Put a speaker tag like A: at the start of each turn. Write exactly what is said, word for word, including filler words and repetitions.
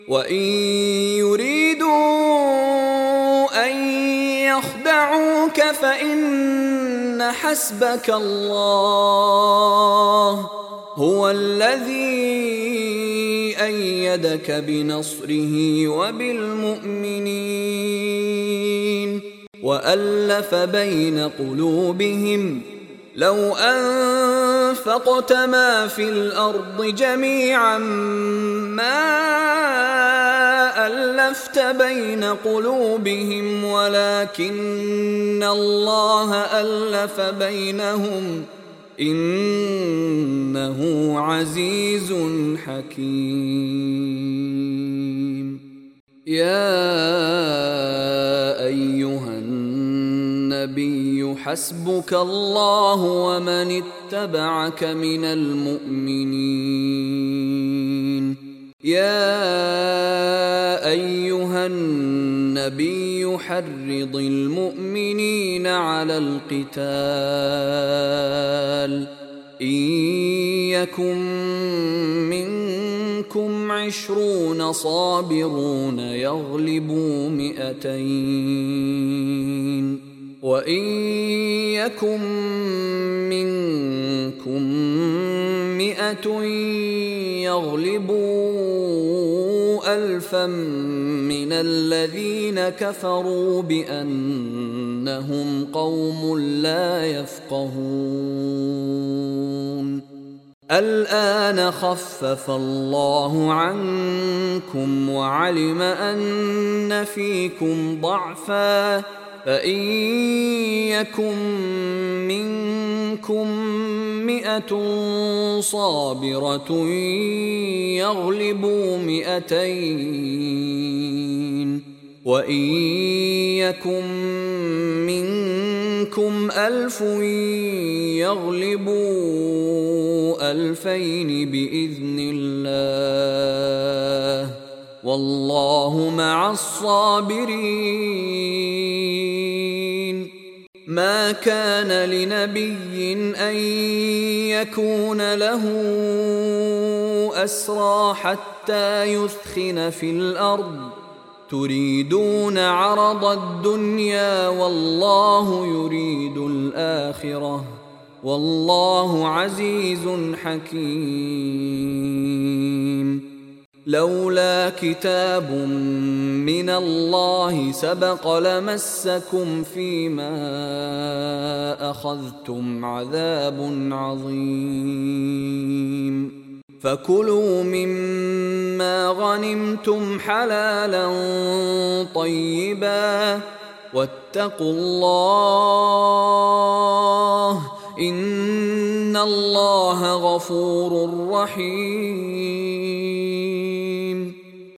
A: وإن يريدوا أن يخدعوك فإن حسبك الله هو الذي أيدك بنصره وبالمؤمنين وألف بين قلوبهم لو أنفقت ما في الأرض جميعا ما ألفت بين قلوبهم ولكن الله ألف بينهم إنه عزيز حكيم. يا أيها النبي حسبك الله ومن اتبعك من المؤمنين. يا أيها النبي حرض المؤمنين على القتال إن يكن منكم عشرون صابرون يغلبوا مئتين وإن يكن منكم مئة يغلبوا ألفا من الذين كفروا بأنهم قوم لا يفقهون. الآن خفف الله عنكم وعلم أن فيكم ضعفا فإن يكن منكم مئة صابرة يغلبوا مئتين وإن يكن منكم ألف يغلبوا ألفين بإذن الله والله مع الصابرين. ما كان لنبي أن يكون له أسرى حتى يثخن في الأرض تريدون عرض الدنيا والله يريد الآخرة والله عزيز حكيم. لولا كتاب من الله سبق لمسكم فيما أخذتم عذاب عظيم. فكلوا مما غنمتم حلالا طيبا واتقوا الله إن الله غفور رحيم.